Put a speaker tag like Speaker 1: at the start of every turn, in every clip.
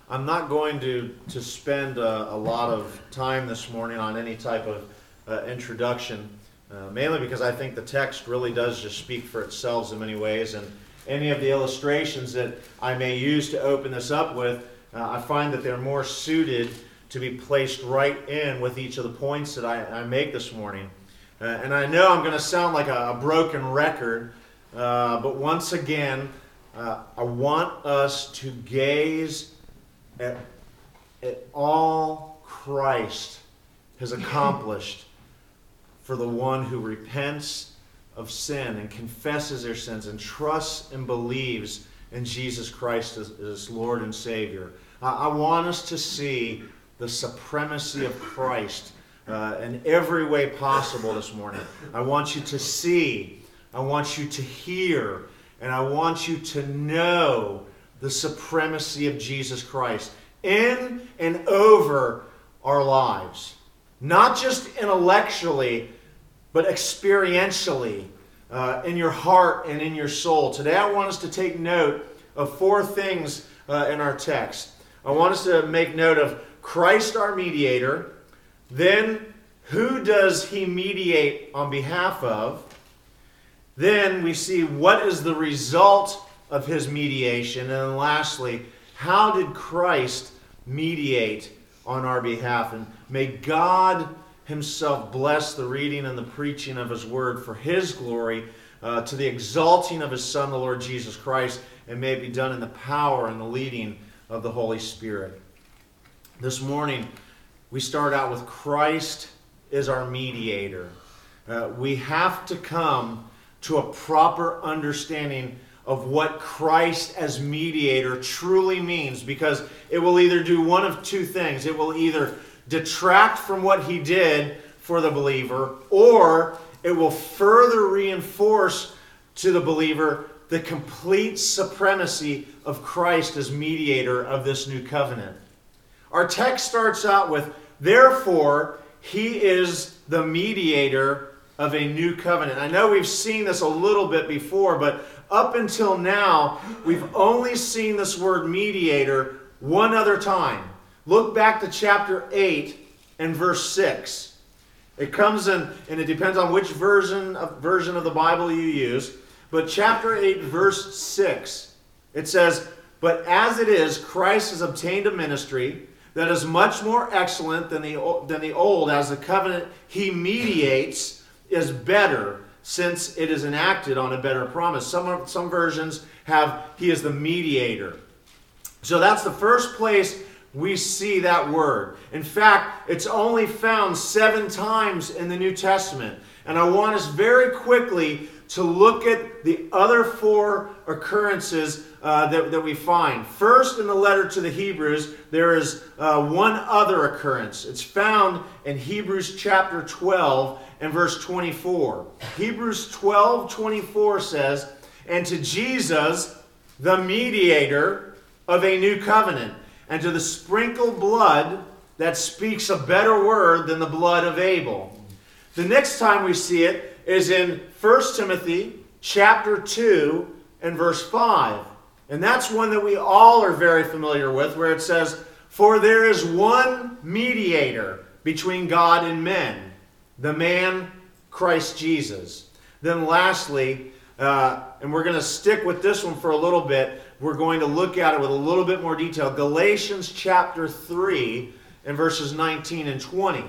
Speaker 1: I'm not going to spend a lot of time this morning on any type of introduction, mainly because I think the text really does just speak for itself in many ways, and any of the illustrations that I may use to open this up with, I find that they're more suited to be placed right in with each of the points that I make this morning. And I know I'm going to sound like a broken record, but once again, I want us to gaze at all Christ has accomplished for the one who repents of sin and confesses their sins and trusts and believes in Jesus Christ as Lord and Savior. I want us to see the supremacy of Christ in every way possible this morning. I want you to see, I want you to hear, and I want you to know the supremacy of Jesus Christ in and over our lives. Not just intellectually, but experientially in your heart and in your soul. Today I want us to take note of four things in our text. I want us to make note of Christ our mediator, then who does he mediate on behalf of? Then we see what is the result of his mediation. And then lastly, how did Christ mediate on our behalf? And may God himself bless the reading and the preaching of his word for his glory, to the exalting of his Son, the Lord Jesus Christ, and may it be done in the power and the leading of the Holy Spirit. This morning, we start out with Christ is our mediator. We have to come to a proper understanding of what Christ as mediator truly means, because it will either do one of two things. It will either detract from what he did for the believer, or it will further reinforce to the believer the complete supremacy of Christ as mediator of this new covenant. Our text starts out with, therefore, he is the mediator of a new covenant. I know we've seen this a little bit before, but up until now, we've only seen this word mediator one other time. Look back to chapter 8 and verse 6. It comes in, and it depends on which version of the Bible you use, but chapter 8, verse 6, it says, "But as it is, Christ has obtained a ministry that is much more excellent than the old, as the covenant he mediates is better, since it is enacted on a better promise." Some versions have, he is the mediator. So that's the first place we see that word. In fact, it's only found 7 times in the New Testament. And I want us very quickly to look at the other 4 occurrences that we find. First, in the letter to the Hebrews, there is one other occurrence. It's found in Hebrews chapter 12 and verse 24. Hebrews 12:24 says, "And to Jesus, the mediator of a new covenant, and to the sprinkled blood that speaks a better word than the blood of Abel." The next time we see it is in 1 Timothy chapter 2 and verse 5. And that's one that we all are very familiar with, where it says, "For there is one mediator between God and men, the man Christ Jesus." Then lastly, and we're going to stick with this one for a little bit, we're going to look at it with a little bit more detail. Galatians chapter 3 and verses 19 and 20.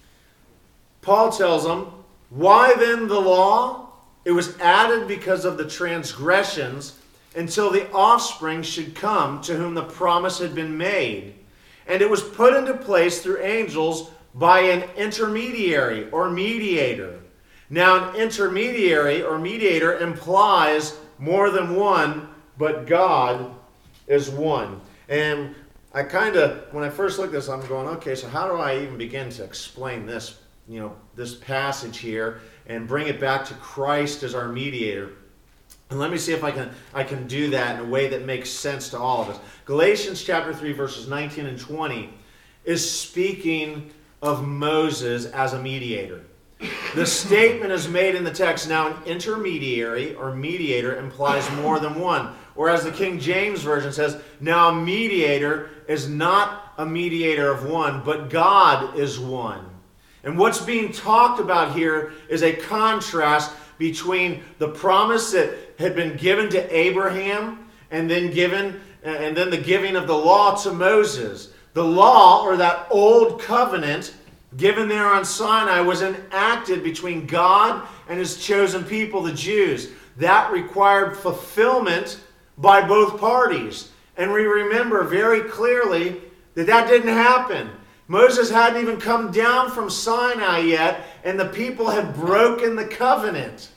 Speaker 1: Paul tells them, "Why then the law? It was added because of the transgressions, until the offspring should come to whom the promise had been made. And it was put into place through angels by an intermediary or mediator." Now, an intermediary or mediator implies more than one, but God is one. And I when I first looked at this, I'm going, okay, so how do I even begin to explain this, this passage here and bring it back to Christ as our mediator? And let me see if I can do that in a way that makes sense to all of us. Galatians chapter 3, verses 19 and 20 is speaking of Moses as a mediator. The statement is made in the text, now an intermediary or mediator implies more than one. Or as the King James Version says, now a mediator is not a mediator of one, but God is one. And what's being talked about here is a contrast between the promise that had been given to Abraham and then the giving of the law to Moses. The law, or that old covenant given there on Sinai, was enacted between God and his chosen people, the Jews. That required fulfillment by both parties. And we remember very clearly that didn't happen. Moses hadn't even come down from Sinai yet, and the people had broken the covenant.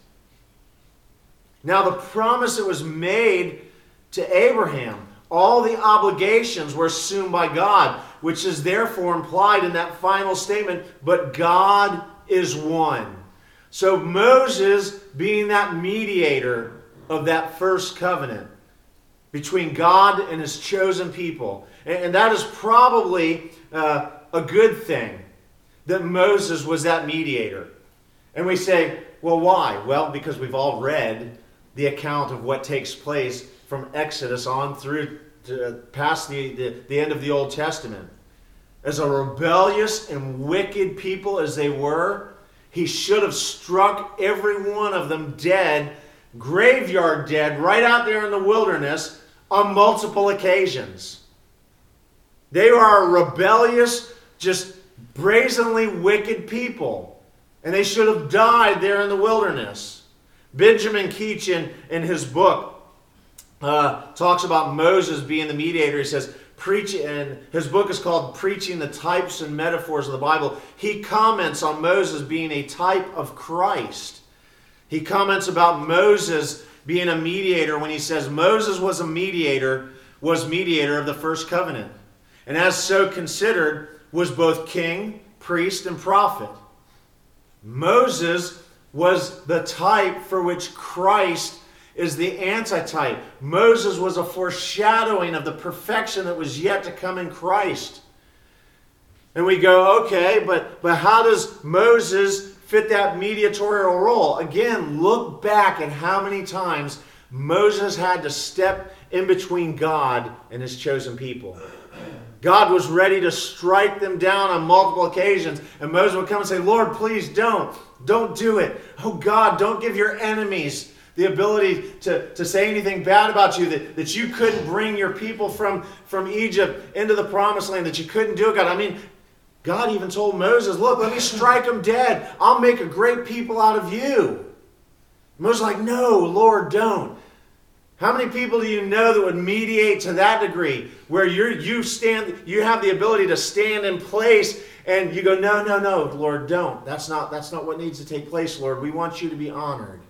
Speaker 1: Now, the promise that was made to Abraham, all the obligations were assumed by God, which is therefore implied in that final statement, but God is one. So Moses, being that mediator of that first covenant between God and his chosen people, and that is probably a good thing that Moses was that mediator. And we say, well, why? Well, because we've all read the account of what takes place from Exodus on through to past the end of the Old Testament. As a rebellious and wicked people as they were, he should have struck every one of them dead, graveyard dead, right out there in the wilderness on multiple occasions. They are a rebellious, just brazenly wicked people. And they should have died there in the wilderness. Benjamin Keach in his book talks about Moses being the mediator. He says, and his book is called Preaching the Types and Metaphors of the Bible. He comments on Moses being a type of Christ. He comments about Moses being a mediator when he says Moses was mediator of the first covenant. And as so considered, was both king, priest, and prophet. Moses was the type for which Christ is the antitype. Moses was a foreshadowing of the perfection that was yet to come in Christ. And we go, okay, but how does Moses fit that mediatorial role? Again, look back at how many times Moses had to step in between God and his chosen people. God was ready to strike them down on multiple occasions. And Moses would come and say, Lord, please don't. Don't do it. Oh God, don't give your enemies the ability to say anything bad about you, that you couldn't bring your people from Egypt into the promised land, that you couldn't do it, God. I mean, God even told Moses, look, let me strike them dead. I'll make a great people out of you. Moses was like, no, Lord, don't. How many people do you know that would mediate to that degree, where you have the ability to stand in place and you go, no, Lord, don't. That's not what needs to take place, Lord. We want you to be honored.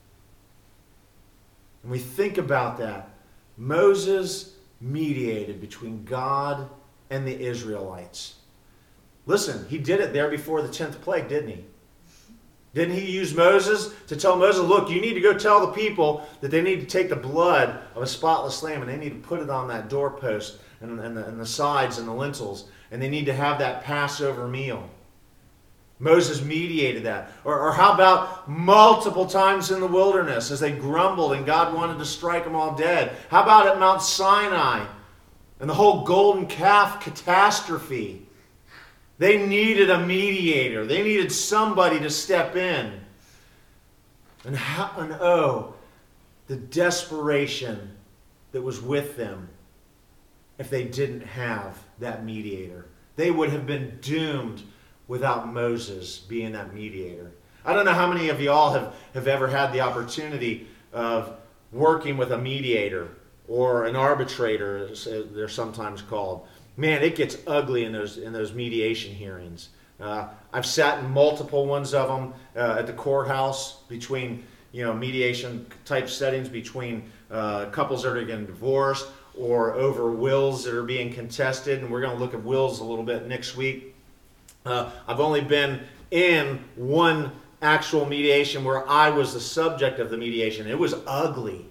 Speaker 1: And we think about that. Moses mediated between God and the Israelites. Listen, he did it there before the 10th plague, didn't he? Didn't he use Moses to tell Moses, look, you need to go tell the people that they need to take the blood of a spotless lamb and they need to put it on that doorpost and the sides and the lintels, and they need to have that Passover meal. Moses mediated that. Or how about multiple times in the wilderness as they grumbled and God wanted to strike them all dead? How about at Mount Sinai and the whole golden calf catastrophe? They needed a mediator. They needed somebody to step in. And the desperation that was with them if they didn't have that mediator. They would have been doomed without Moses being that mediator. I don't know how many of y'all have ever had the opportunity of working with a mediator or an arbitrator, as they're sometimes called. Man, it gets ugly in those mediation hearings. I've sat in multiple ones of them at the courthouse between mediation type settings between couples that are getting divorced or over wills that are being contested, and we're going to look at wills a little bit next week. I've only been in one actual mediation where I was the subject of the mediation. It was ugly.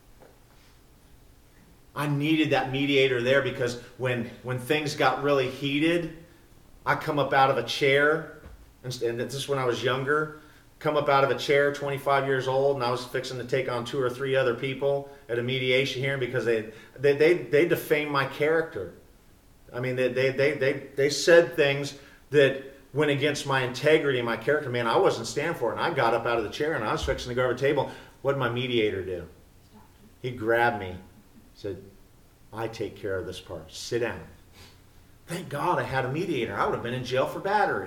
Speaker 1: I needed that mediator there because when things got really heated, I come up out of a chair, and this is when I was younger, come up out of a chair, 25 years old, and I was fixing to take on 2 or 3 other people at a mediation hearing because they defamed my character. I mean, they said things that went against my integrity and my character. Man, I wasn't standing for it. And I got up out of the chair and I was fixing to go over the table. What did my mediator do? He grabbed me, said, I take care of this part. Sit down. Thank God I had a mediator. I would have been in jail for battery.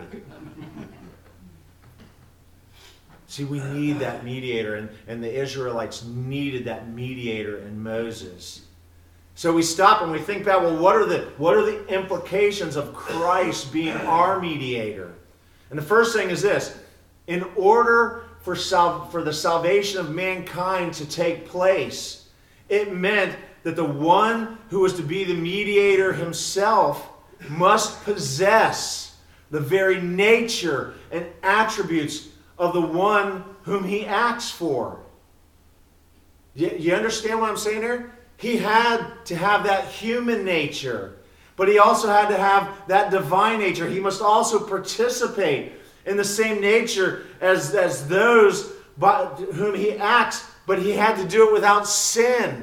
Speaker 1: See, we need that mediator, and the Israelites needed that mediator in Moses. So we stop and we think about, well, what are the implications of Christ being our mediator? And the first thing is this: in order for the salvation of mankind to take place, it meant that the one who was to be the mediator himself must possess the very nature and attributes of the one whom he acts for. You understand what I'm saying here? He had to have that human nature, but he also had to have that divine nature. He must also participate in the same nature as those by whom he acts, but he had to do it without sin.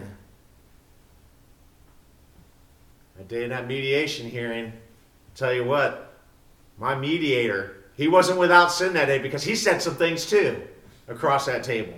Speaker 1: That day in that mediation hearing, I'll tell you what, my mediator, he wasn't without sin that day because he said some things too across that table.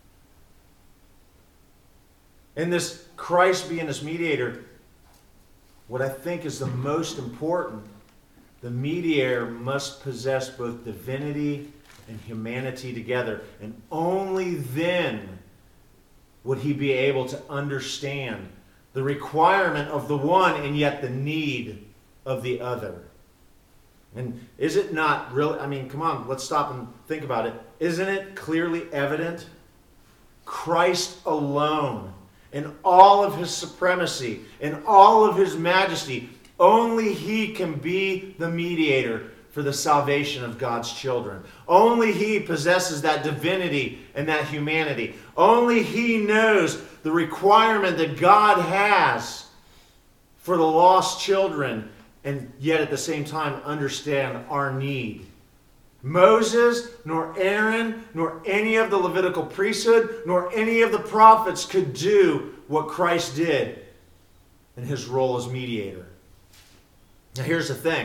Speaker 1: In this Christ being this mediator, what I think is the most important, the mediator must possess both divinity and humanity together. And only then would he be able to understand the requirement of the one and yet the need of the other. And is it not really, I mean, come on, let's stop and think about it. Isn't it clearly evident? Christ alone, in all of his supremacy, in all of his majesty, only he can be the mediator for the salvation of God's children. Only he possesses that divinity and that humanity. Only he knows the requirement that God has for the lost children, and yet at the same time understand our need. Moses, nor Aaron, nor any of the Levitical priesthood, nor any of the prophets could do what Christ did in his role as mediator. Now here's the thing.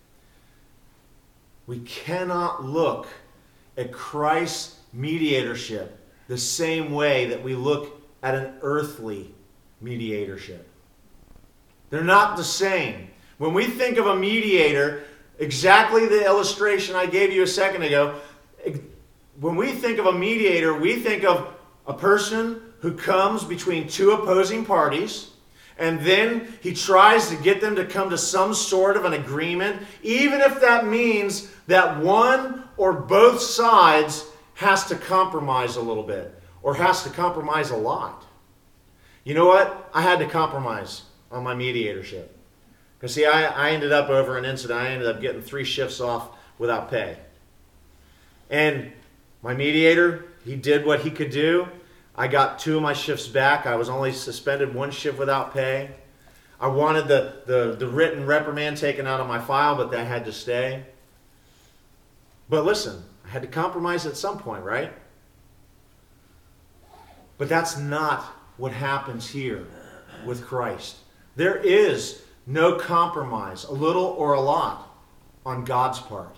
Speaker 1: We cannot look at Christ's mediatorship the same way that we look at an earthly mediatorship. They're not the same. When we think of a mediator, exactly the illustration I gave you a second ago, when we think of a mediator, we think of a person who comes between 2 opposing parties, and then he tries to get them to come to some sort of an agreement, even if that means that one or both sides has to compromise a little bit, or has to compromise a lot. You know what? I had to compromise on my mediatorship. Because see, I ended up over an incident, I ended up getting 3 shifts off without pay. And my mediator, he did what he could do. I got 2 of my shifts back. I was only suspended 1 shift without pay. I wanted the written reprimand taken out of my file, but that had to stay. But listen, I had to compromise at some point, right? But that's not what happens here with Christ. There is no compromise, a little or a lot, on God's part.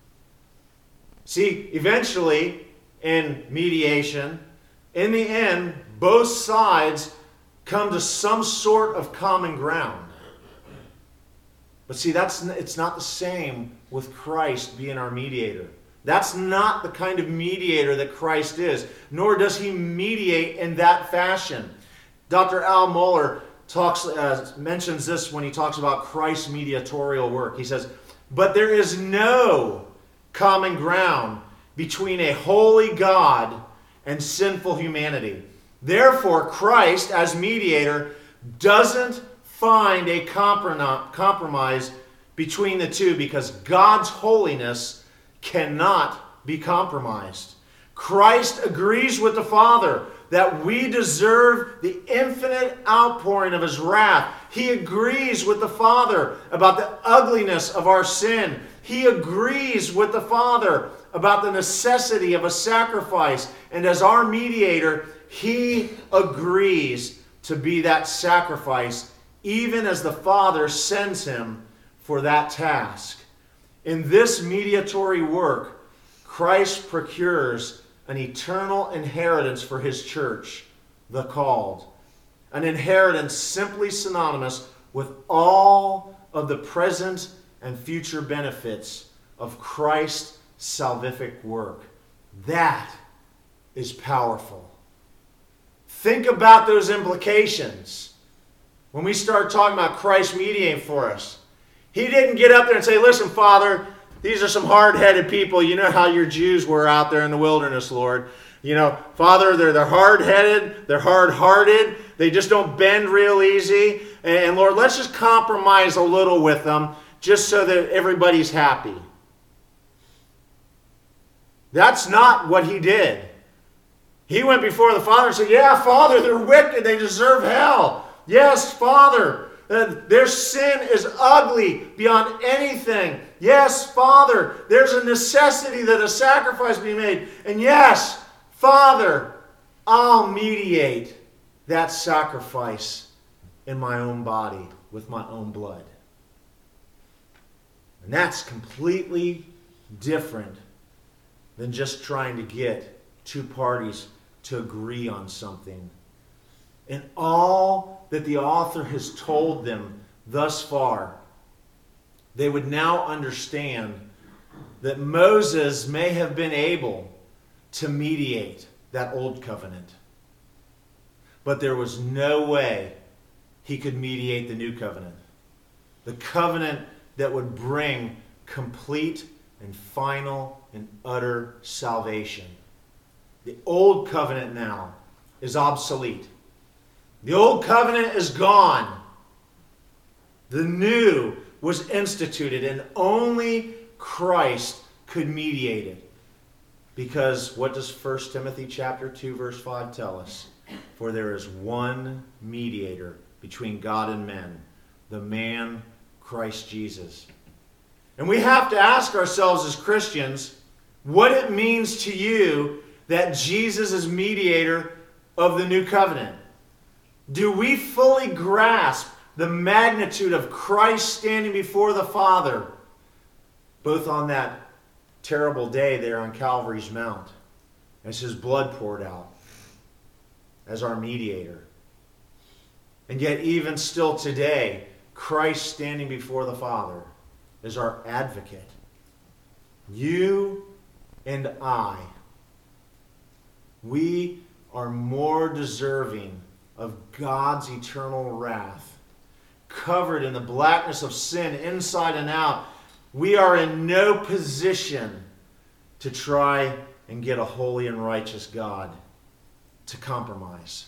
Speaker 1: See, eventually, in mediation, in the end, both sides come to some sort of common ground. But see, it's not the same with Christ being our mediator. That's not the kind of mediator that Christ is, nor does he mediate in that fashion. Dr. Al Mohler mentions this when he talks about Christ's mediatorial work. He says, but there is no common ground between a holy God and sinful humanity. Therefore, Christ, as mediator, doesn't find a compromise between the two, because God's holiness cannot be compromised. Christ agrees with the Father that we deserve the infinite outpouring of his wrath. He agrees with the Father about the ugliness of our sin. He agrees with the Father about the necessity of a sacrifice. And as our mediator, he agrees to be that sacrifice, even as the Father sends him for that task. In this mediatory work, Christ procures an eternal inheritance for his church, the called. An inheritance simply synonymous with all of the present and future benefits of Christ's salvific work. That is powerful. Think about those implications. When we start talking about Christ mediating for us, he didn't get up there and say, listen, Father, these are some hard-headed people. You know how your Jews were out there in the wilderness, Lord. You know, Father, they're hard-headed, they're hard-hearted, they just don't bend real easy. And Lord, let's just compromise a little with them just so that everybody's happy. That's not what he did. He went before the Father and said, yeah, Father, they're wicked, they deserve hell. Yes, Father, their sin is ugly beyond anything. Yes, Father, there's a necessity that a sacrifice be made. And yes, Father, I'll mediate that sacrifice in my own body with my own blood. And that's completely different than just trying to get two parties to agree on something. And all that the author has told them thus far, they would now understand that Moses may have been able to mediate that old covenant, but there was no way he could mediate the new covenant. The covenant that would bring complete and final and utter salvation. The old covenant now is obsolete. The old covenant is gone. The new was instituted, and only Christ could mediate it. Because what does 1 Timothy chapter 2 verse 5 tell us? For there is one mediator between God and men, the man Christ Jesus. And we have to ask ourselves as Christians what it means to you that Jesus is mediator of the new covenant. Do we fully grasp the magnitude of Christ standing before the Father, both on that terrible day there on Calvary's Mount, as his blood poured out, as our mediator? And yet even still today, Christ standing before the Father is our advocate. You and I, we are more deserving of God's eternal wrath, covered in the blackness of sin inside and out. We are in no position to try and get a holy and righteous God to compromise.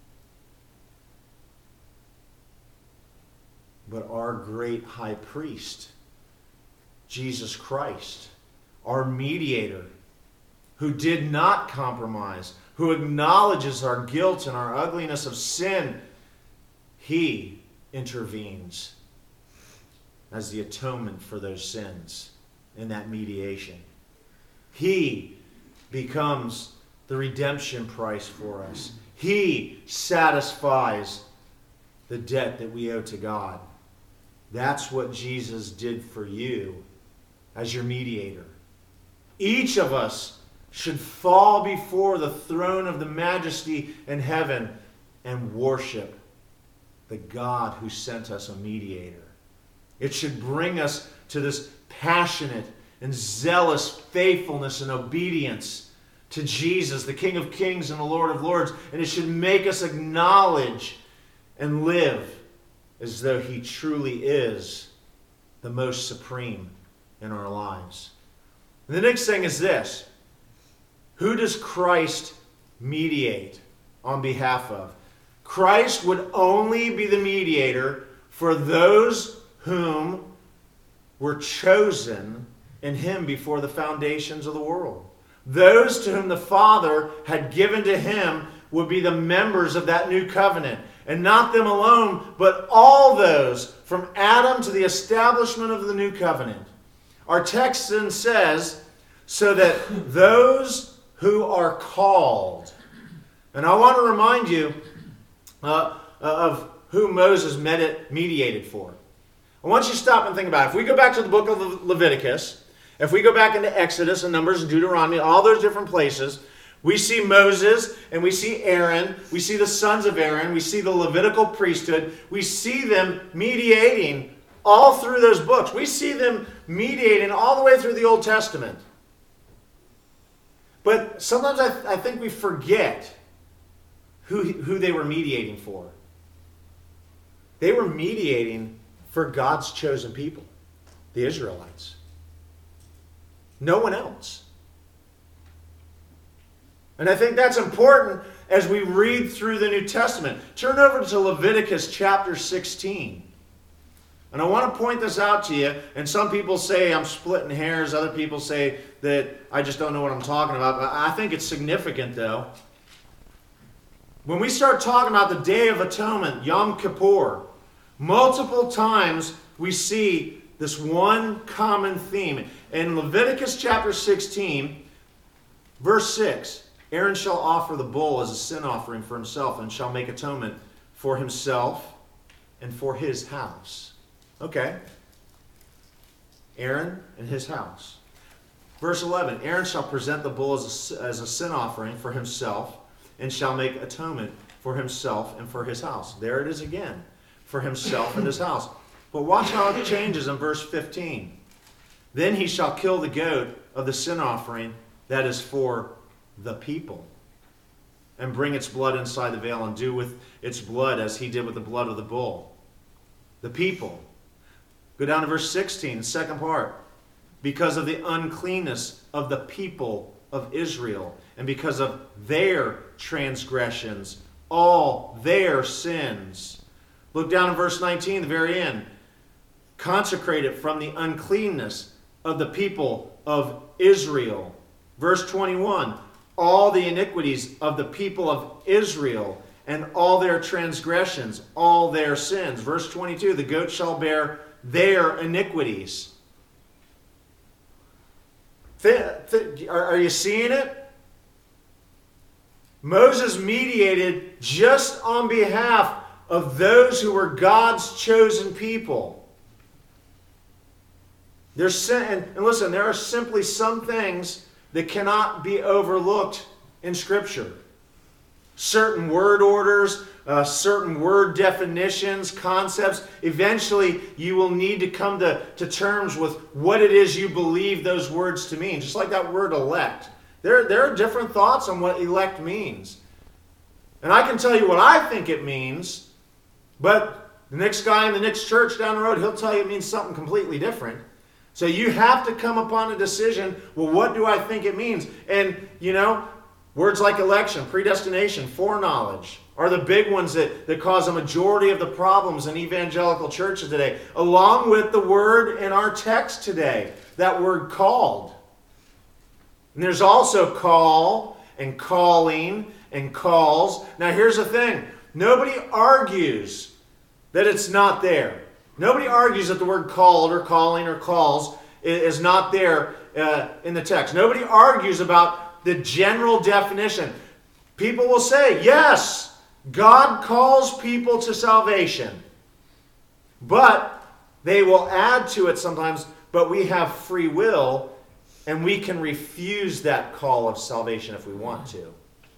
Speaker 1: But our great high priest, Jesus Christ, our mediator, who did not compromise, who acknowledges our guilt and our ugliness of sin, he intervenes as the atonement for those sins in that mediation. He becomes the redemption price for us. He satisfies the debt that we owe to God. That's what Jesus did for you as your mediator. Each of us should fall before the throne of the majesty in heaven and worship the God who sent us a mediator. It should bring us to this passionate and zealous faithfulness and obedience to Jesus, the King of Kings and the Lord of Lords. And it should make us acknowledge and live as though he truly is the most supreme in our lives. And the next thing is this. Who does Christ mediate on behalf of? Christ would only be the mediator for those whom were chosen in him before the foundations of the world. Those to whom the Father had given to him would be the members of that new covenant. And not them alone, but all those from Adam to the establishment of the new covenant. Our text then says so that those who are called, and I want to remind you of who Moses mediated for. I want you to stop and think about it. If we go back to the book of Leviticus, if we go back into Exodus and Numbers and Deuteronomy, all those different places, we see Moses and we see Aaron, we see the sons of Aaron, we see the Levitical priesthood, we see them mediating all through those books. We see them mediating all the way through the Old Testament. But sometimes I think we forget who they were mediating for. They were mediating for God's chosen people, the Israelites. No one else. And I think that's important as we read through the New Testament. Turn over to Leviticus chapter 16. And I want to point this out to you. And some people say I'm splitting hairs. Other people say that I just don't know what I'm talking about. But I think it's significant, though. When we start talking about the Day of Atonement, Yom Kippur, multiple times we see this one common theme. In Leviticus chapter 16, verse 6, Aaron shall offer the bull as a sin offering for himself and shall make atonement for himself and for his house. Okay. Aaron and his house. Verse 11, Aaron shall present the bull as a sin offering for himself and shall make atonement for himself and for his house. There it is again. For himself and his house. But watch how it changes in verse 15. Then he shall kill the goat of the sin offering that is for the people, and bring its blood inside the veil, and do with its blood as he did with the blood of the bull. The people. Go down to verse 16, the second part. Because of the uncleanness of the people of Israel, and because of their transgressions, all their sins. Look down in verse 19, the very end. Consecrate it from the uncleanness of the people of Israel. Verse 21, all the iniquities of the people of Israel and all their transgressions, all their sins. Verse 22, the goat shall bear their iniquities. Are you seeing it? Moses mediated just on behalf of those who were God's chosen people. And listen, there are simply some things that cannot be overlooked in Scripture. Certain word orders, certain word definitions, concepts. Eventually, you will need to come to terms with what it is you believe those words to mean. Just like that word elect. There are different thoughts on what elect means. And I can tell you what I think it means, but the next guy in the next church down the road, he'll tell you it means something completely different. So you have to come upon a decision, well, what do I think it means? And, words like election, predestination, foreknowledge are the big ones that cause a majority of the problems in evangelical churches today, along with the word in our text today, that word called. And there's also call and calling and calls. Now here's the thing. Nobody argues that it's not there. Nobody argues that the word called or calling or calls is not there in the text. Nobody argues about the general definition. People will say, yes, God calls people to salvation. But they will add to it sometimes, but we have free will and we can refuse that call of salvation if we want to.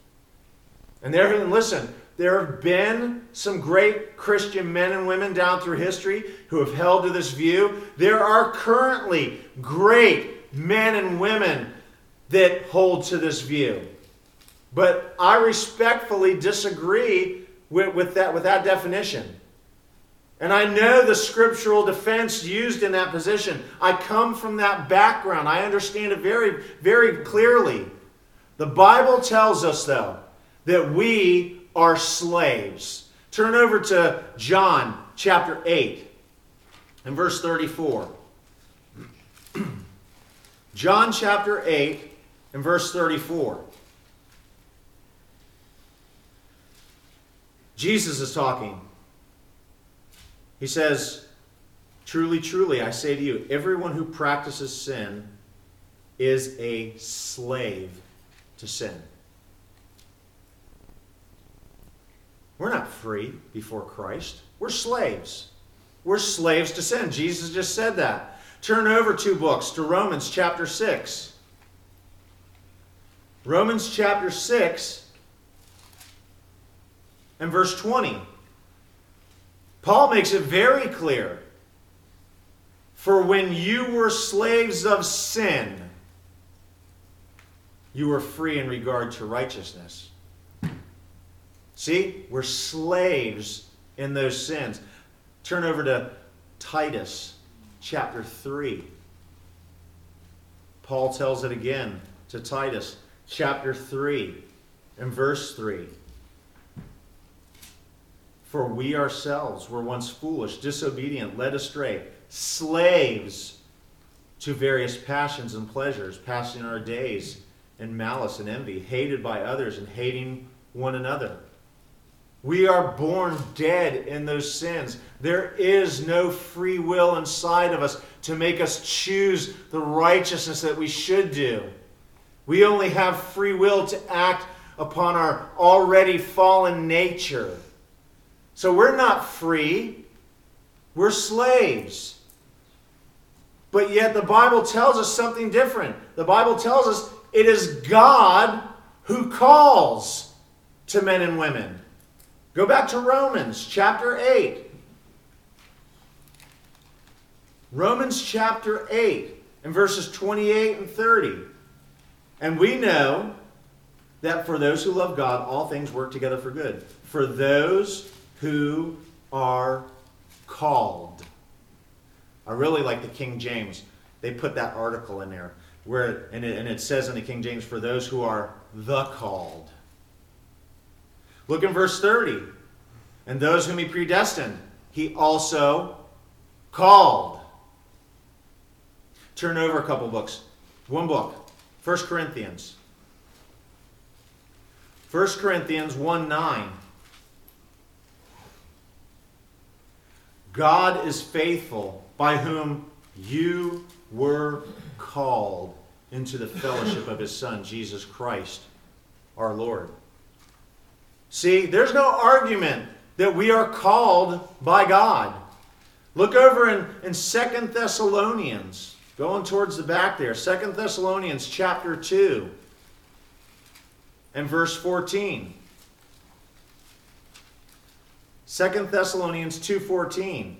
Speaker 1: And listen, there have been some great Christian men and women down through history who have held to this view. There are currently great men and women that hold to this view. But I respectfully disagree with that definition. And I know the scriptural defense used in that position. I come from that background. I understand it very, very clearly. The Bible tells us, though, that we are slaves. Turn over to John chapter 8 and verse 34. John chapter 8 and verse 34. Jesus is talking. He says, truly, truly, I say to you, everyone who practices sin is a slave to sin. We're not free before Christ. We're slaves. We're slaves to sin. Jesus just said that. Turn over 2 books to Romans chapter 6. Romans chapter 6 and verse 20. Paul makes it very clear. For when you were slaves of sin, you were free in regard to righteousness. See, we're slaves in those sins. Turn over to Titus chapter 3. Paul tells it again to Titus chapter 3 and verse 3. For we ourselves were once foolish, disobedient, led astray, slaves to various passions and pleasures, passing our days in malice and envy, hated by others and hating one another. We are born dead in those sins. There is no free will inside of us to make us choose the righteousness that we should do. We only have free will to act upon our already fallen nature. So we're not free. We're slaves. But yet the Bible tells us something different. The Bible tells us it is God who calls to men and women. Go back to Romans chapter 8. Romans chapter 8 and verses 28 and 30. And we know that for those who love God, all things work together for good. For those who are called. I really like the King James. They put that article in there. And it says in the King James, for those who are the called. Look in verse 30. And those whom he predestined, he also called. Turn over a couple books. One book. 1 Corinthians. 1 Corinthians 1:9. God is faithful, by whom you were called into the fellowship of his Son, Jesus Christ, our Lord. See, there's no argument that we are called by God. Look over in 2 Thessalonians. Going towards the back there. 2 Thessalonians chapter 2 and verse 14. 2 Thessalonians 2:14.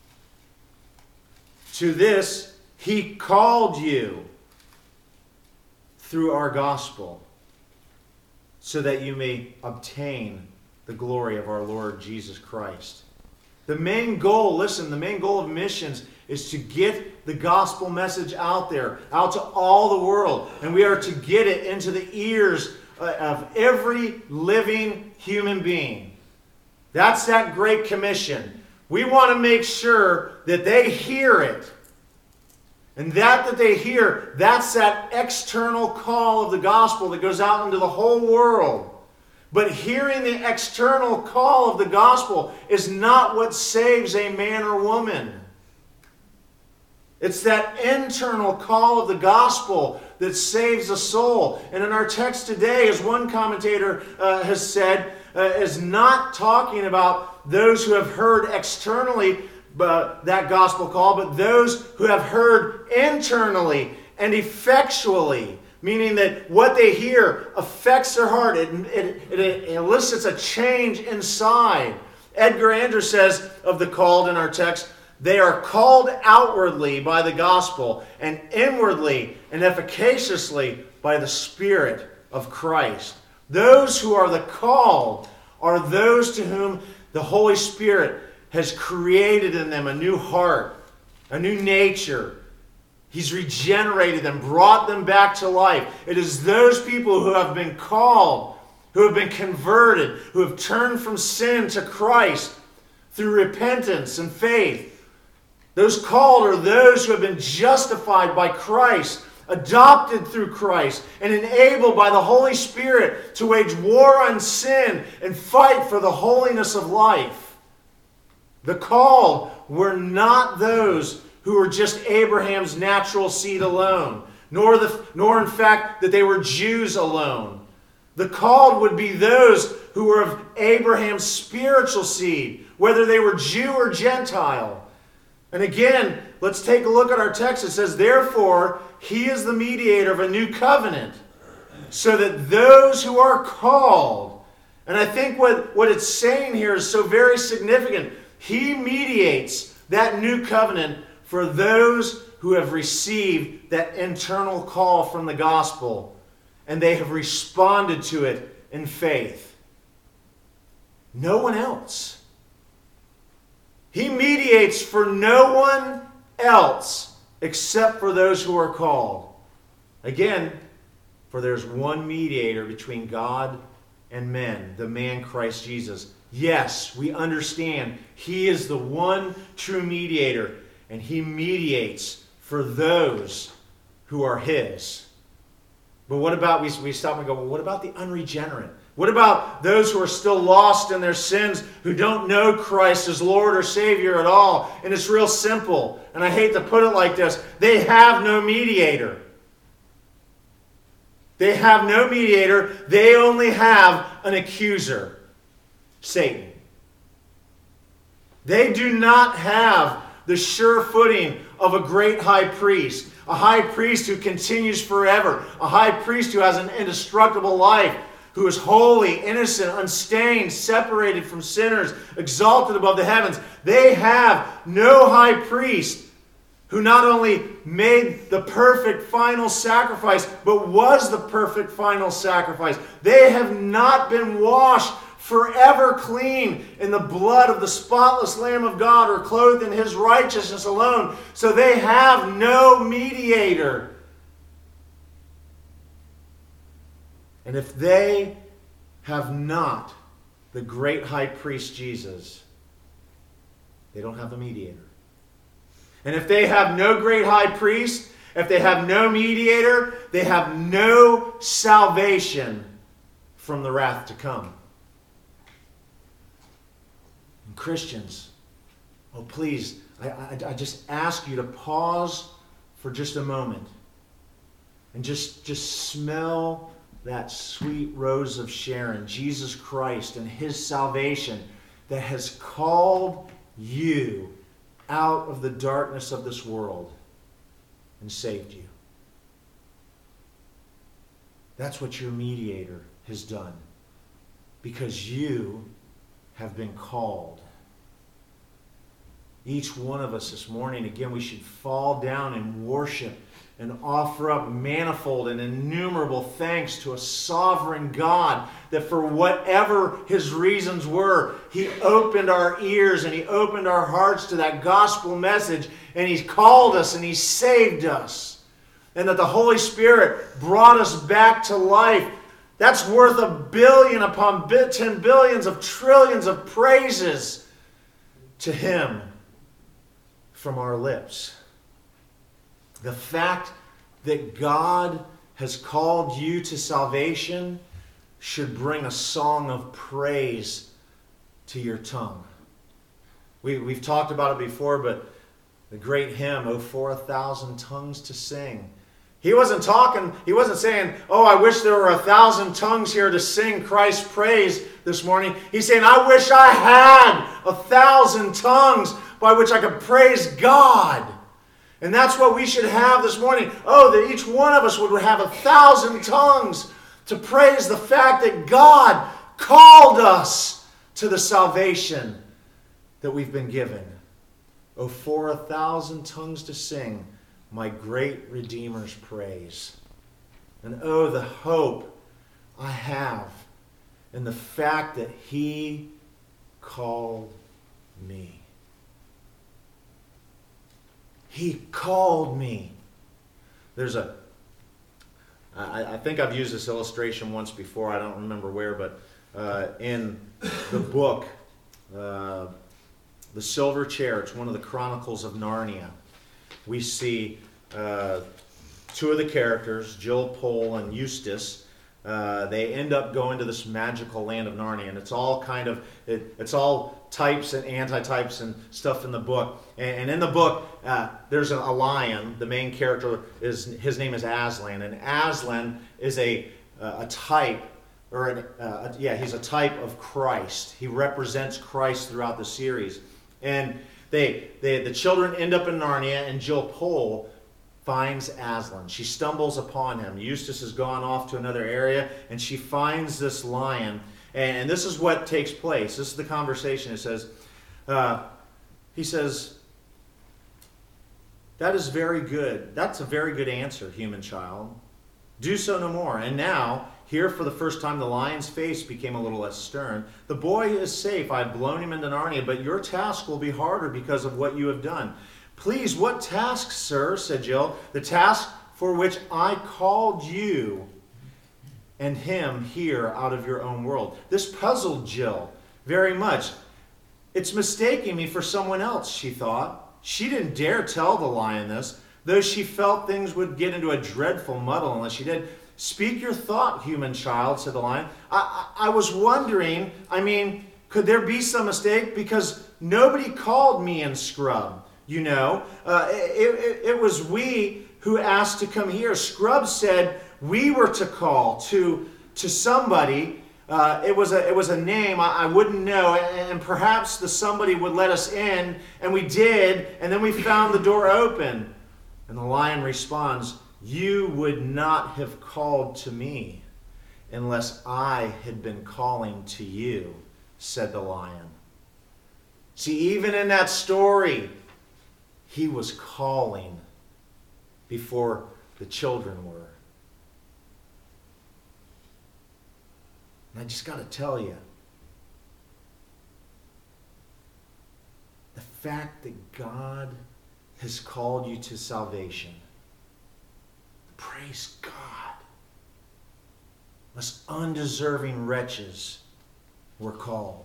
Speaker 1: To this he called you through our gospel, so that you may obtain the glory of our Lord Jesus Christ. The main goal, listen, the main goal of missions is to get the gospel message out there, out to all the world. And we are to get it into the ears of every living human being. That's that Great Commission. We want to make sure that they hear it. And that they hear, that's that external call of the gospel that goes out into the whole world. But hearing the external call of the gospel is not what saves a man or woman. It's that internal call of the gospel that saves a soul. And in our text today, as one commentator has said, is not talking about those who have heard externally that gospel call, but those who have heard internally and effectually. Meaning that what they hear affects their heart. It elicits a change inside. Edgar Andrews says of the called in our text, they are called outwardly by the gospel and inwardly and efficaciously by the Spirit of Christ. Those who are the called are those to whom the Holy Spirit has created in them a new heart, a new nature. He's regenerated them, brought them back to life. It is those people who have been called, who have been converted, who have turned from sin to Christ through repentance and faith. Those called are those who have been justified by Christ, adopted through Christ, and enabled by the Holy Spirit to wage war on sin and fight for the holiness of life. The called were not those who were just Abraham's natural seed alone, nor in fact that they were Jews alone. The called would be those who were of Abraham's spiritual seed, whether they were Jew or Gentile. And again, let's take a look at our text. It says, therefore, he is the mediator of a new covenant, so that those who are called, and I think what it's saying here is so very significant. He mediates that new covenant for those who have received that internal call from the gospel, and they have responded to it in faith. No one else. He mediates for no one else except for those who are called. Again, for there's one mediator between God and men, the man Christ Jesus. Yes, we understand he is the one true mediator, and he mediates for those who are his. But what about, we stop and go, well, what about the unregenerate? What about those who are still lost in their sins, who don't know Christ as Lord or Savior at all? And it's real simple, and I hate to put it like this. They have no mediator. They have no mediator. They only have an accuser, Satan. They do not have the sure footing of a great high priest, a high priest who continues forever, a high priest who has an indestructible life, who is holy, innocent, unstained, separated from sinners, exalted above the heavens. They have no high priest who not only made the perfect final sacrifice, but was the perfect final sacrifice. They have not been washed forever clean in the blood of the spotless Lamb of God, or clothed in his righteousness alone. So they have no mediator. And if they have not the great high priest Jesus, they don't have the mediator. And if they have no great high priest, if they have no mediator, they have no salvation from the wrath to come. And Christians, oh please, I just ask you to pause for just a moment and just smell that sweet rose of Sharon, Jesus Christ and his salvation that has called you out of the darkness of this world and saved you. That's what your mediator has done, because you have been called. Each one of us this morning, again, we should fall down and worship and offer up manifold and innumerable thanks to a sovereign God, that for whatever his reasons were, he opened our ears and he opened our hearts to that gospel message, and he's called us and he saved us. And that the Holy Spirit brought us back to life. That's worth 1 billion upon 10 billions of trillions of praises to him from our lips. The fact that God has called you to salvation should bring a song of praise to your tongue. We've talked about it before, but the great hymn, "Oh, for 1,000 tongues to sing." He wasn't saying, oh, I wish there were 1,000 tongues here to sing Christ's praise this morning. He's saying, I wish I had 1,000 tongues by which I could praise God. And that's what we should have this morning. Oh, that each one of us would have 1,000 tongues to praise the fact that God called us to the salvation that we've been given. Oh, for 1,000 tongues to sing my great Redeemer's praise. And oh, the hope I have in the fact that he called me. He called me. I think I've used this illustration once before. I don't remember where, but in the book, The Silver Chair, it's one of the Chronicles of Narnia. We see two of the characters, Jill Pole and Eustace, They end up going to this magical land of Narnia, and it's all it's all types and antitypes and stuff in the book. And in the book, there's a lion. The main character his name is Aslan, and Aslan is a type, he's a type of Christ. He represents Christ throughout the series, and the children end up in Narnia, and Jill Pole finds Aslan. She stumbles upon him. Eustace has gone off to another area, and she finds this lion. And this is what takes place. This is the conversation. It says, he says, "That is very good. That's a very good answer, human child. Do so no more." And now, here for the first time, the lion's face became a little less stern. "The boy is safe. I have blown him into Narnia, but your task will be harder because of what you have done." "Please, what task, sir?" said Jill. "The task for which I called you and him here out of your own world." This puzzled Jill very much. "It's mistaking me for someone else," she thought. She didn't dare tell the lion this, though she felt things would get into a dreadful muddle unless she did. "Speak your thought, human child," said the lion. I was wondering, could there be some mistake? Because nobody called me and Scrub. You know, it was we who asked to come here. Scrub said we were to call to somebody. It was a name I wouldn't know, and perhaps the somebody would let us in, and we did, and then we found the door open." And the lion responds, "You would not have called to me unless I had been calling to you," said the lion. See, even in that story, he was calling before the children were. And I just got to tell you, the fact that God has called you to salvation, praise God. Us undeserving wretches were called.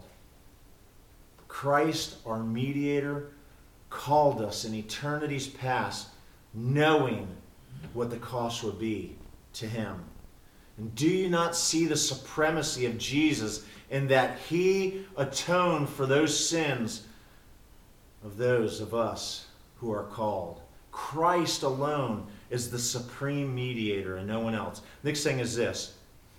Speaker 1: Christ, our mediator, called us in eternity's past, knowing what the cost would be to him. And do you not see the supremacy of Jesus in that he atoned for those sins of those of us who are called? Christ alone is the supreme mediator and no one else. Next thing is this.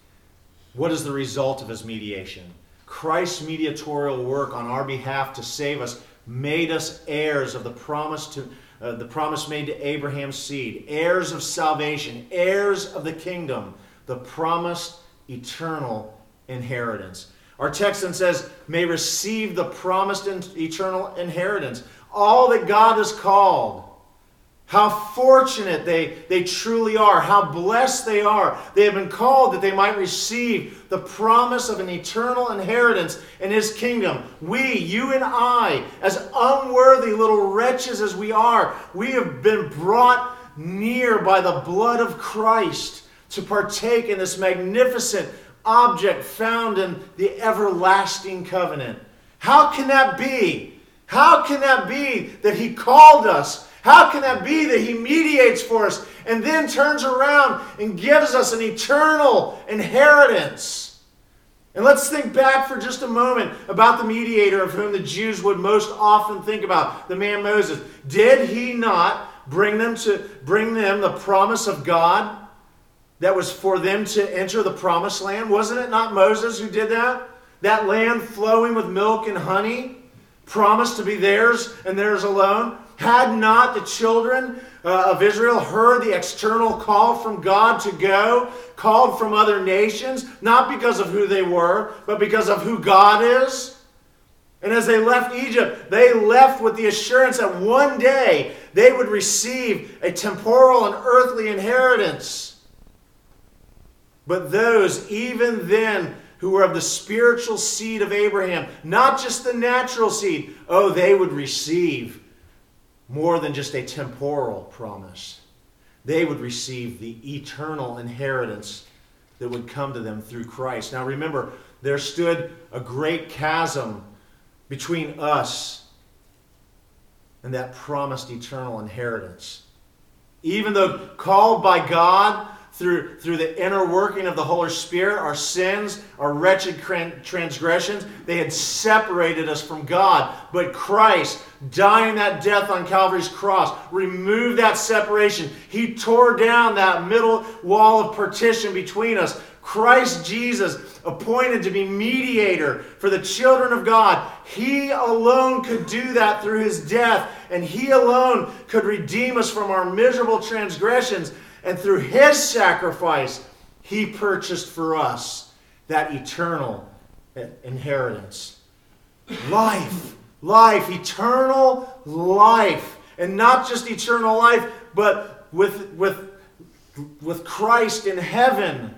Speaker 1: What is the result of his mediation? Christ's mediatorial work on our behalf to save us made us heirs of the promise made to Abraham's seed, heirs of salvation, heirs of the kingdom, the promised eternal inheritance. Our text then says, may receive the promised eternal inheritance. All that God has called. How fortunate they truly are. How blessed they are. They have been called that they might receive the promise of an eternal inheritance in his kingdom. We, you and I, as unworthy little wretches as we are, we have been brought near by the blood of Christ to partake in this magnificent object found in the everlasting covenant. How can that be? How can that be that he called us? How can that be that he mediates for us and then turns around and gives us an eternal inheritance? And let's think back for just a moment about the mediator of whom the Jews would most often think about, the man Moses. Did he not bring them the promise of God that was for them to enter the promised land? Wasn't it not Moses who did that? That land flowing with milk and honey, promised to be theirs and theirs alone. Had not the children of Israel heard the external call from God to go, called from other nations, not because of who they were, but because of who God is? And as they left Egypt, they left with the assurance that one day they would receive a temporal and earthly inheritance. But those, even then, who were of the spiritual seed of Abraham, not just the natural seed, they would receive more than just a temporal promise. They would receive the eternal inheritance that would come to them through Christ. Now remember, there stood a great chasm between us and that promised eternal inheritance. Even though called by God through the inner working of the Holy Spirit, our sins, our wretched transgressions, they had separated us from God. But Christ, dying that death on Calvary's cross, removed that separation. He tore down that middle wall of partition between us. Christ Jesus, appointed to be mediator for the children of God, He alone could do that through His death, and He alone could redeem us from our miserable transgressions. And through His sacrifice, He purchased for us that eternal inheritance. Life, eternal life. And not just eternal life, but with Christ in heaven.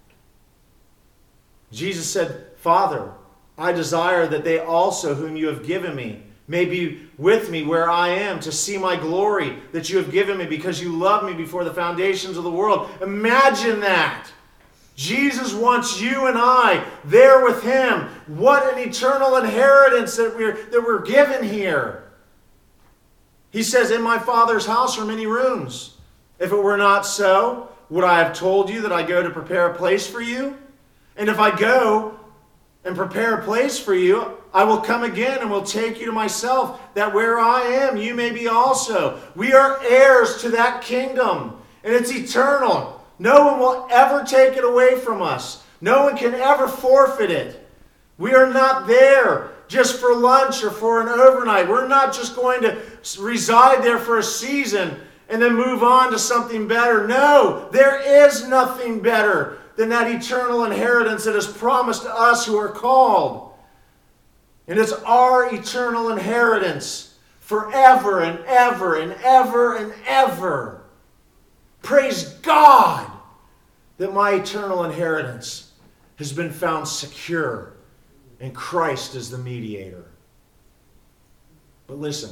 Speaker 1: Jesus said, Father, I desire that they also whom you have given me may be with me where I am, to see my glory that you have given me because you loved me before the foundations of the world. Imagine that. Jesus wants you and I there with Him. What an eternal inheritance that we're given here. He says, in my Father's house are many rooms. If it were not so, would I have told you that I go to prepare a place for you? And if I go and prepare a place for you, I will come again and will take you to myself, that where I am, you may be also. We are heirs to that kingdom, and it's eternal. No one will ever take it away from us. No one can ever forfeit it. We are not there just for lunch or for an overnight. We're not just going to reside there for a season and then move on to something better. No, there is nothing better than that eternal inheritance that is promised to us who are called. And it's our eternal inheritance forever and ever and ever and ever. Praise God that my eternal inheritance has been found secure and Christ is the mediator. But listen,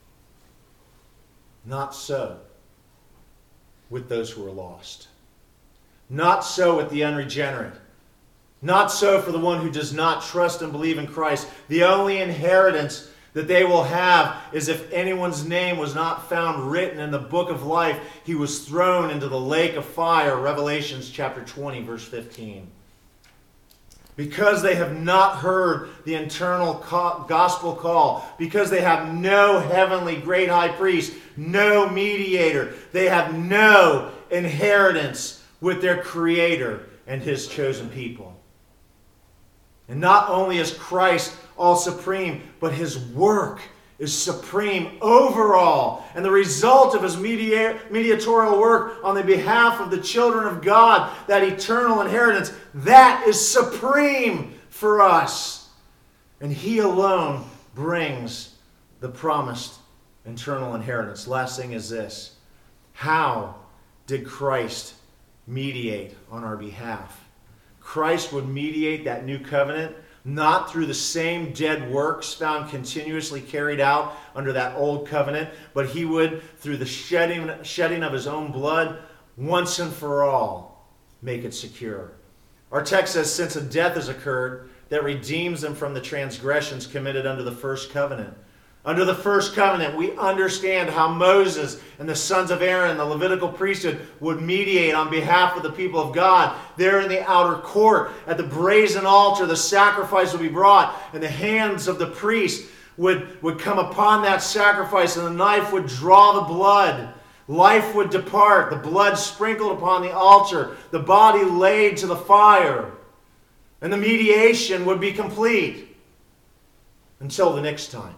Speaker 1: not so with those who are lost. Not so with the unregenerate. Not so for the one who does not trust and believe in Christ. The only inheritance that they will have is if anyone's name was not found written in the book of life, he was thrown into the lake of fire. Revelations chapter 20, verse 15. Because they have not heard the eternal gospel call, because they have no heavenly great high priest, no mediator, they have no inheritance with their Creator and His chosen people. And not only is Christ all supreme, but His work is supreme overall. And the result of His mediatorial work on the behalf of the children of God, that eternal inheritance, that is supreme for us. And He alone brings the promised eternal inheritance. Last thing is this. How did Christ mediate on our behalf? Christ would mediate that new covenant not through the same dead works found continuously carried out under that old covenant, but He would, through the shedding of His own blood, once and for all, make it secure. Our text says, since a death has occurred that redeems them from the transgressions committed under the first covenant. Under the first covenant, we understand how Moses and the sons of Aaron, the Levitical priesthood, would mediate on behalf of the people of God. There in the outer court, at the brazen altar, the sacrifice would be brought, and the hands of the priest would come upon that sacrifice, and the knife would draw the blood. Life would depart, the blood sprinkled upon the altar, the body laid to the fire, and the mediation would be complete until the next time.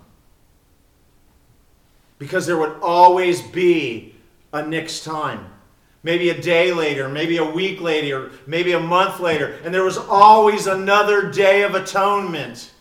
Speaker 1: Because there would always be a next time. Maybe a day later, maybe a week later, maybe a month later. And there was always another day of atonement.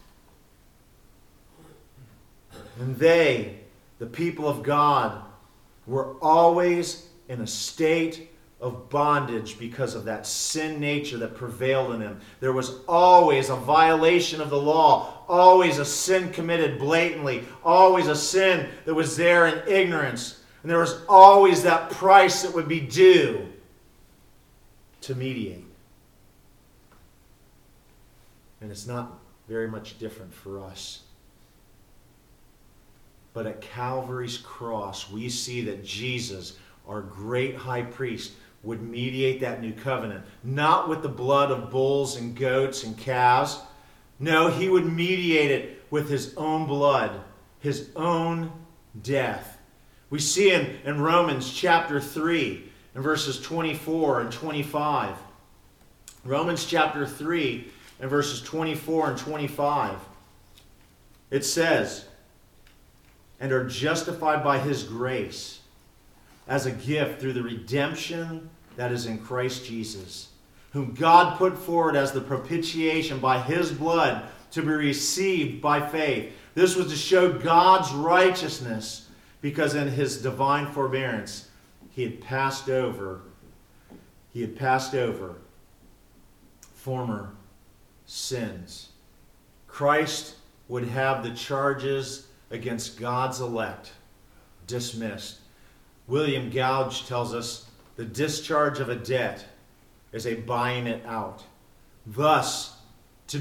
Speaker 1: And they, the people of God, were always in a state of bondage because of that sin nature that prevailed in them. There was always a violation of the law, always a sin committed blatantly, always a sin that was there in ignorance. And there was always that price that would be due to mediate. And it's not very much different for us. But at Calvary's cross, we see that Jesus, our great high priest, would mediate that new covenant. Not with the blood of bulls and goats and calves. No, he would mediate it with his own blood, his own death. We see in Romans chapter 3, in verses 24 and 25. Romans chapter 3, and verses 24 and 25. It says, "And are justified by his grace as a gift through the redemption that is in Christ Jesus, whom God put forward as the propitiation by his blood to be received by faith." This was to show God's righteousness, because in his divine forbearance he had passed over former sins. Christ would have the charges against God's elect dismissed. William Gouge tells us the discharge of a debt is a buying it out. Thus to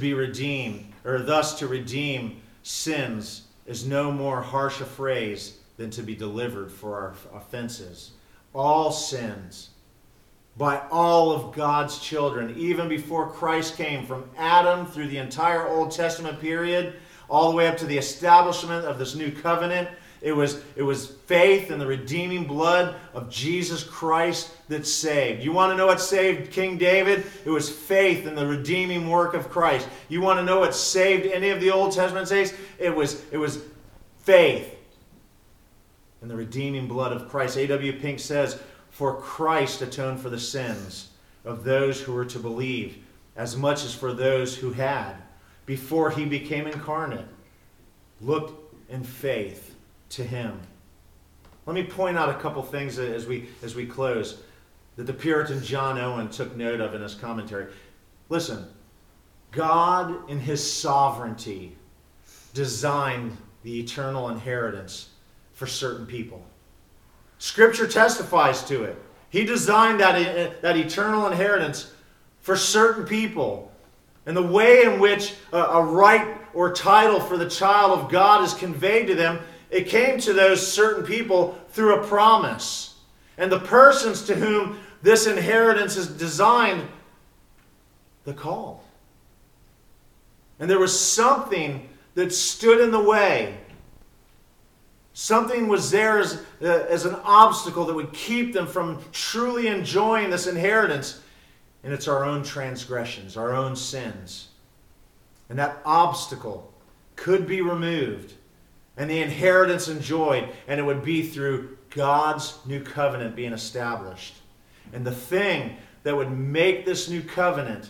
Speaker 1: redeem sins is no more harsh a phrase than to be delivered for our offenses. All sins by all of God's children, even before Christ came, from Adam through the entire Old Testament period, all the way up to the establishment of this new covenant. It was faith in the redeeming blood of Jesus Christ that saved. You want to know what saved King David? It was faith in the redeeming work of Christ. You want to know what saved any of the Old Testament saints? It was faith in the redeeming blood of Christ. A.W. Pink says, "For Christ atoned for the sins of those who were to believe, as much as for those who had, before he became incarnate, looked in faith to him." Let me point out a couple things as we close that the Puritan John Owen took note of in his commentary. Listen, God in his sovereignty designed the eternal inheritance for certain people. Scripture testifies to it. He designed that eternal inheritance for certain people. And the way in which a right or title for the child of God is conveyed to them, it came to those certain people through a promise. And the persons to whom this inheritance is designed, the called. And there was something that stood in the way. Something was there as an obstacle that would keep them from truly enjoying this inheritance. And it's our own transgressions, our own sins. And that obstacle could be removed and the inheritance enjoyed, and it would be through God's new covenant being established. And the thing that would make this new covenant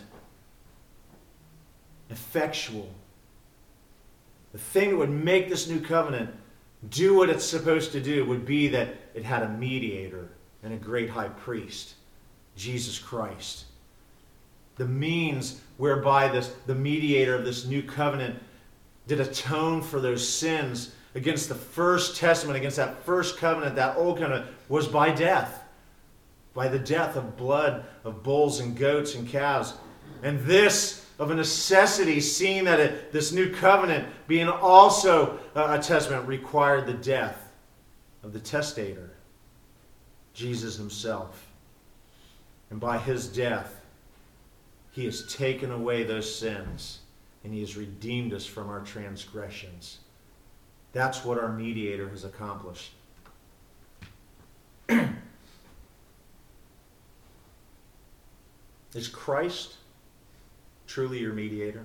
Speaker 1: effectual, the thing that would make this new covenant do what it's supposed to do, would be that it had a mediator and a great high priest, Jesus Christ. The means whereby the mediator of this new covenant did atone for those sins against the first testament, against that first covenant, that old covenant, was by death. By the death of blood of bulls and goats and calves. And this, of a necessity, seeing that this new covenant, being also a testament, required the death of the testator, Jesus himself. And by his death, he has taken away those sins, and he has redeemed us from our transgressions. That's what our mediator has accomplished. Is Christ truly your mediator?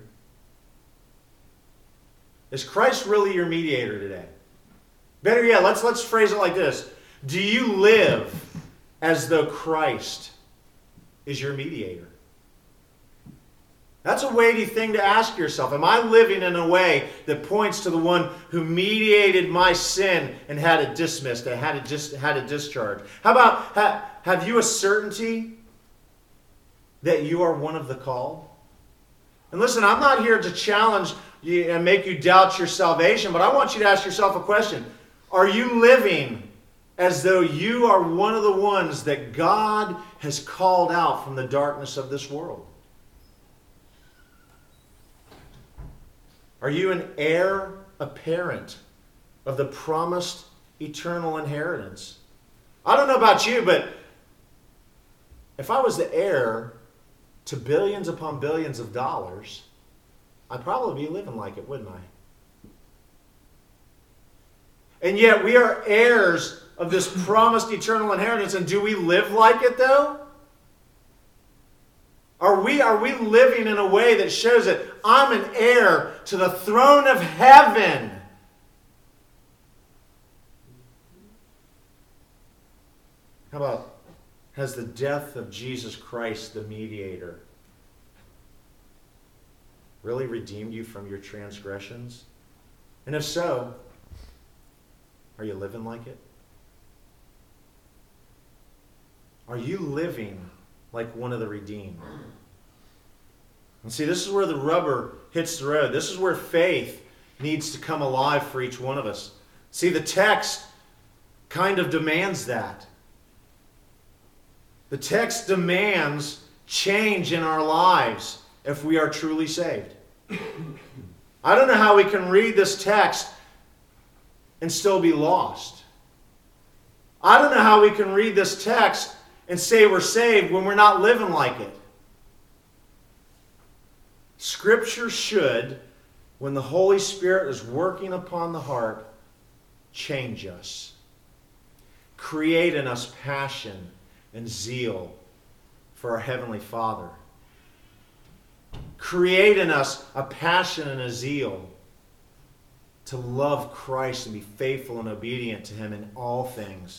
Speaker 1: Is Christ really your mediator today? Better yet, let's phrase it like this. Do you live as though Christ is your mediator? That's a weighty thing to ask yourself. Am I living in a way that points to the one who mediated my sin and had it dismissed, and had it discharged? How about, have you a certainty that you are one of the called? And listen, I'm not here to challenge you and make you doubt your salvation, but I want you to ask yourself a question. Are you living as though you are one of the ones that God has called out from the darkness of this world? Are you an heir apparent of the promised eternal inheritance? I don't know about you, but if I was the heir to billions upon billions of dollars, I'd probably be living like it, wouldn't I? And yet we are heirs of this promised eternal inheritance. And do we live like it, though? Are we living in a way that shows that I'm an heir to the throne of heaven? How about, has the death of Jesus Christ, the mediator, really redeemed you from your transgressions? And if so, are you living like it? Are you living like one of the redeemed? And see, this is where the rubber hits the road. This is where faith needs to come alive for each one of us. See, the text kind of demands that. The text demands change in our lives if we are truly saved. I don't know how we can read this text and still be lost. I don't know how we can read this text and say we're saved when we're not living like it. Scripture should, when the Holy Spirit is working upon the heart, change us. Create in us passion and zeal for our Heavenly Father. Create in us a passion and a zeal to love Christ and be faithful and obedient to Him in all things.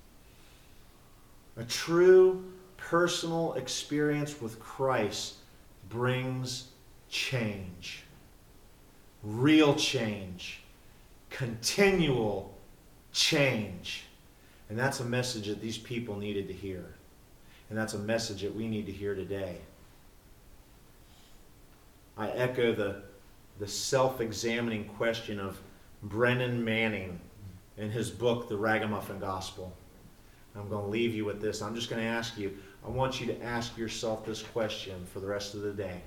Speaker 1: A true personal experience with Christ brings change. Real change. Continual change. And that's a message that these people needed to hear. And that's a message that we need to hear today. I echo the self-examining question of Brennan Manning in his book, The Ragamuffin Gospel. I'm going to leave you with this. I'm just going to ask you, I want you to ask yourself this question for the rest of the day.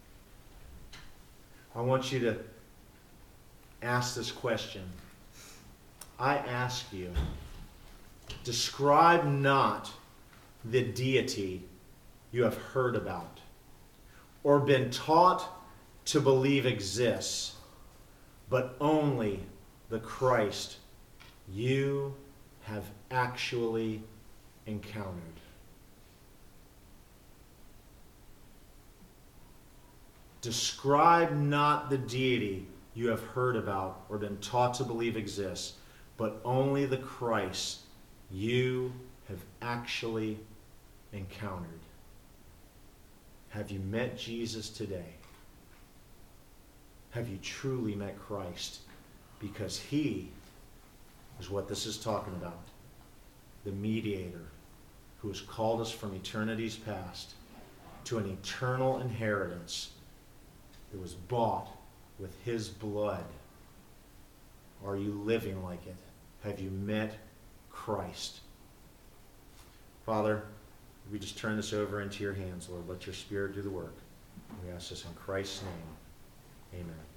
Speaker 1: I want you to ask this question. I ask you, describe not the deity you have heard about or been taught to believe exists, but only the Christ you have actually encountered. Describe not the deity you have heard about or been taught to believe exists, but only the Christ you have actually encountered. Have you met Jesus today? Have you truly met Christ? Because He is what this is talking about. The mediator who has called us from eternity's past to an eternal inheritance that was bought with His blood. Are you living like it? Have you met Christ? Father, we just turn this over into your hands, Lord. Let your Spirit do the work. We ask this in Christ's name. Amen.